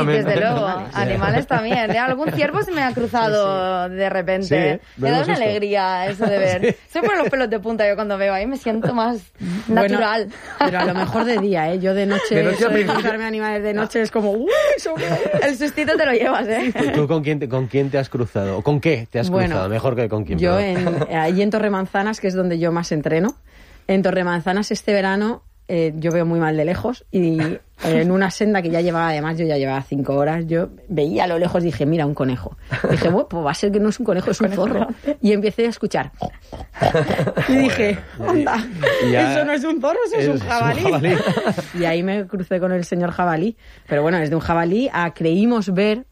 desde luego. Animales también. Algún ciervo se me ha cruzado de repente. Me da una alegría eso de ver. Sí. Se me ponen los pelos de punta yo cuando veo ahí, me siento más natural. Pero a lo mejor de día, ¿eh? Yo de noche cruzarme animales de noche es como... El sustito te lo llevas, ¿eh? ¿Tú con quién te has cruzado? ¿O con qué te has cruzado? Mejor que con quién. Yo allí en Torremanzanas, que es donde yo más entreno. En Torremanzanas este verano yo veo muy mal de lejos y en una senda que ya llevaba, además yo ya llevaba 5 horas, yo veía a lo lejos y dije, mira, un conejo. Dije, bueno, pues va a ser que no es un conejo, es un zorro. Y empecé a escuchar. Y dije, anda, eso no es un zorro, eso es un jabalí. Y ahí me crucé con el señor jabalí. Pero bueno, desde un jabalí a creímos ver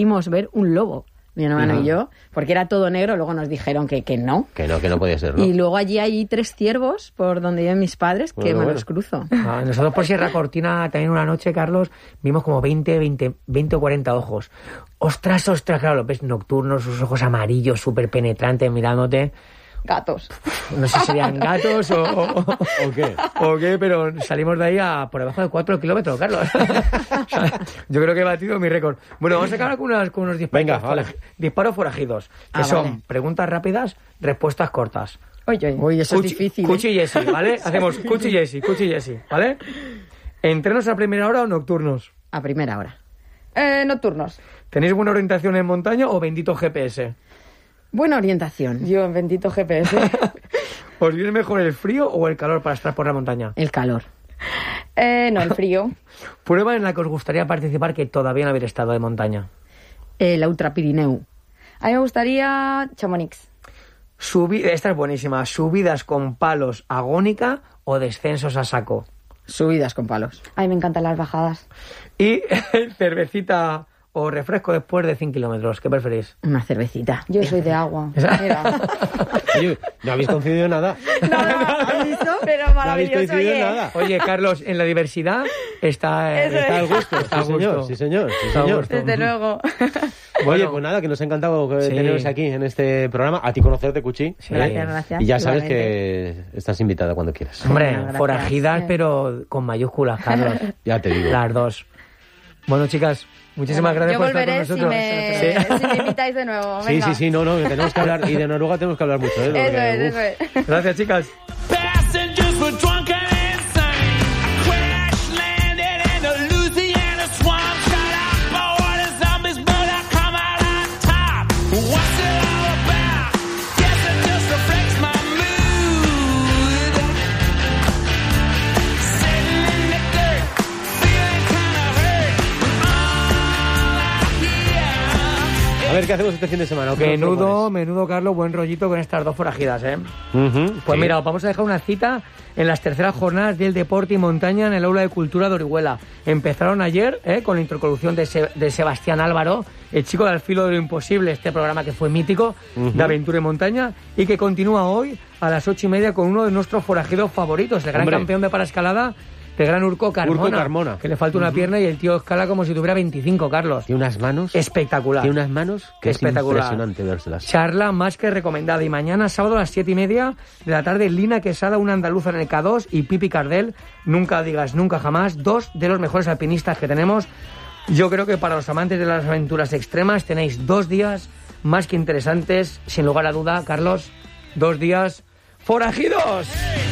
un lobo. Mi hermano y yo, porque era todo negro, luego nos dijeron que no. Que no podía ser, ¿no? Y luego allí hay 3 ciervos por donde viven mis padres que me los cruzo. Nosotros por Sierra Cortina también una noche, Carlos, vimos como 20 o 40 ojos. Ostras, claro, los ves nocturnos, sus ojos amarillos, súper penetrantes, mirándote. Gatos. No sé si serían gatos o qué, pero salimos de ahí a por debajo de 4 kilómetros, Carlos. O sea, yo creo que he batido mi récord. Bueno, vamos a acabar con unos disparos. Venga, vale. Disparos forajidos, que son preguntas rápidas, respuestas cortas. Oye, eso es difícil. Cuchi y Jessy, ¿vale? Hacemos Cuchi y Jessy, ¿vale? ¿Entrenos a primera hora o nocturnos? A primera hora. Nocturnos. ¿Tenéis buena orientación en montaña o bendito GPS? Buena orientación. Yo en bendito GPS. ¿Os viene mejor el frío o el calor para estar por la montaña? El calor. No, el frío. ¿Prueba en la que os gustaría participar que todavía no habéis estado de montaña? La Ultra Pirineu. A mí me gustaría Chamonix. Esta es buenísima. ¿Subidas con palos agónica o descensos a saco? Subidas con palos. A mí me encantan las bajadas. ¿Y cervecita o refresco después de 100 kilómetros? ¿Qué preferís? Una cervecita. Yo soy de agua. Mira. Oye, no habéis coincidido nada. ¿Has visto? Pero maravilloso. No habéis coincidido nada. Oye, Carlos, en la diversidad está el gusto. Sí, señor. Desde luego. Oye, pues nada, que nos ha encantado teneros aquí en este programa. A ti conocerte, Cuchi. Sí. Gracias. Y ya sabes que estás invitada cuando quieras. Hombre, forajidas, pero con mayúsculas, Carlos. Ya te digo. Las dos. Bueno, chicas, muchísimas gracias por estar con nosotros. Si me invitáis de nuevo. Venga. Sí, no, que tenemos que hablar. Y de Noruega tenemos que hablar mucho. Eso es. Gracias, chicas. A ver qué hacemos este fin de semana. Menudo, Carlos, buen rollito con estas 2 forajidas, ¿eh? Pues mira, os vamos a dejar una cita en las terceras jornadas del deporte y montaña en el Aula de Cultura de Orihuela. Empezaron ayer con la introducción de Sebastián Álvaro, el chico del filo de lo imposible, este programa que fue mítico de aventura y montaña, y que continúa hoy a las 8:30 con uno de nuestros forajidos favoritos, el gran campeón de paraescalada, el gran Urco Carmona, que le falta una pierna y el tío escala como si tuviera 25, Carlos. Tiene unas manos espectacular. Tiene unas manos que espectacular. Es impresionante vérselas. Charla más que recomendada. Y mañana, sábado, a las 7:30 de la tarde, Lina Quesada, una andaluza en el K2, y Pipi Cardel, nunca digas nunca jamás, 2 de los mejores alpinistas que tenemos. Yo creo que para los amantes de las aventuras extremas tenéis 2 días más que interesantes, sin lugar a duda, Carlos. 2 días forajidos.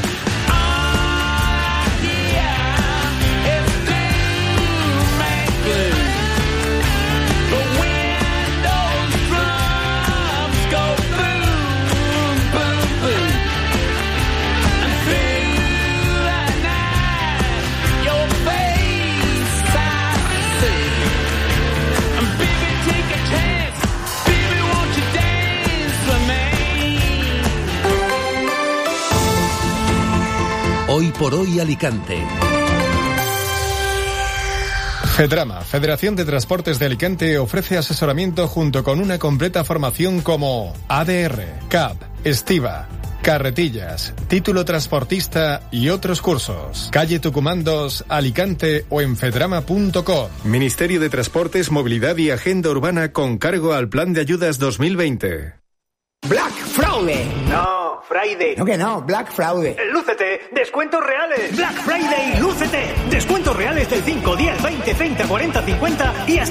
Hoy por hoy Alicante. Fedrama, Federación de Transportes de Alicante, ofrece asesoramiento junto con una completa formación como ADR, CAP, Estiva, carretillas, título transportista y otros cursos. Calle Tucumán 2, Alicante o en fedrama.com. Ministerio de Transportes, Movilidad y Agenda Urbana con cargo al Plan de Ayudas 2020. Black Fraude. No, Friday. No que no, Black Fraude. Lúcete, descuentos reales. Black Friday, lúcete. Descuentos reales del 5, 10, 20, 30, 40, 50 y hasta